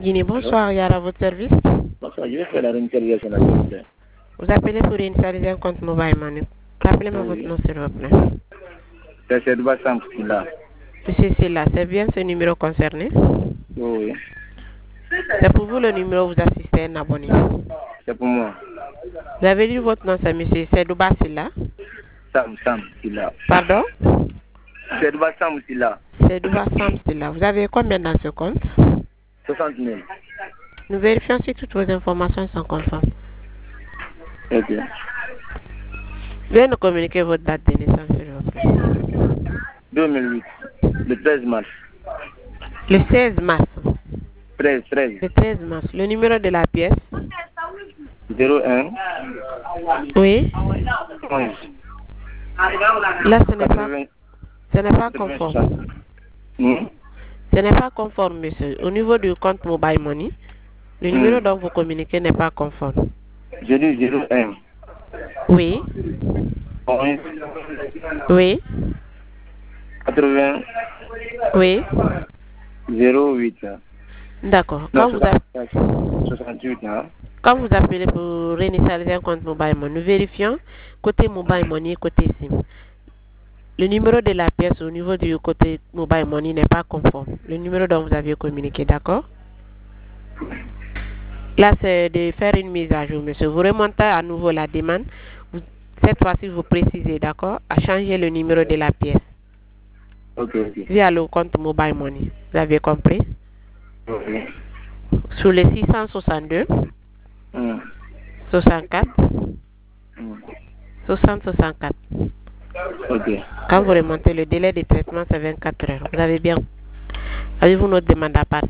Guinée, bonsoir, Yara, à votre service. Bonsoir, je vais faire la réinitialisation, s'il vous plaît. Vous appelez pour réinitialiser un compte mobile money. Rappelez-moi votre nom, s'il vous plaît. C'est Douba Sam qui est là. Monsieur Silla, c'est bien ce numéro concerné? Oui. C'est pour vous le numéro où vous assistez à un abonné. C'est pour moi. Vous avez dit votre nom, c'est monsieur Sedouba Silla? Sam Silla. Pardon? C'est Douba Sam Silla. Sedouba Sam Silla. Vous avez combien dans ce compte? 60 000. Nous vérifions si toutes vos informations sont conformes. Ok. Veuillez nous communiquer votre date de naissance, s'il vous plaît. 2008. Le 13 mars. Le 16 mars. 13. Le 13 mars. Le numéro de la pièce? 01. Oui. 11. Là, ce n'est pas conforme. Ce n'est pas conforme, monsieur. Au niveau du compte Mobile Money, le numéro dont vous communiquez n'est pas conforme. Je dis 01. Oui. 11. Oui. 80. Oui. 08. D'accord. Non, 68. Hein? Quand vous appelez pour réinitialiser un compte Mobile Money, nous vérifions côté Mobile Money et côté SIM. Le numéro de la pièce au niveau du côté Mobile Money n'est pas conforme. Le numéro dont vous aviez communiqué, d'accord? Là, c'est de faire une mise à jour, monsieur. Vous remontez à nouveau la demande. Cette fois-ci, vous précisez, d'accord, à changer le numéro de la pièce. Ok. Via le compte Mobile Money. Vous avez compris? Ok. Sur les 662 64 60 64. Ok. Quand vous remontez, le délai de traitement, c'est 24 heures. Vous avez bien. Avez-vous notre demande à part?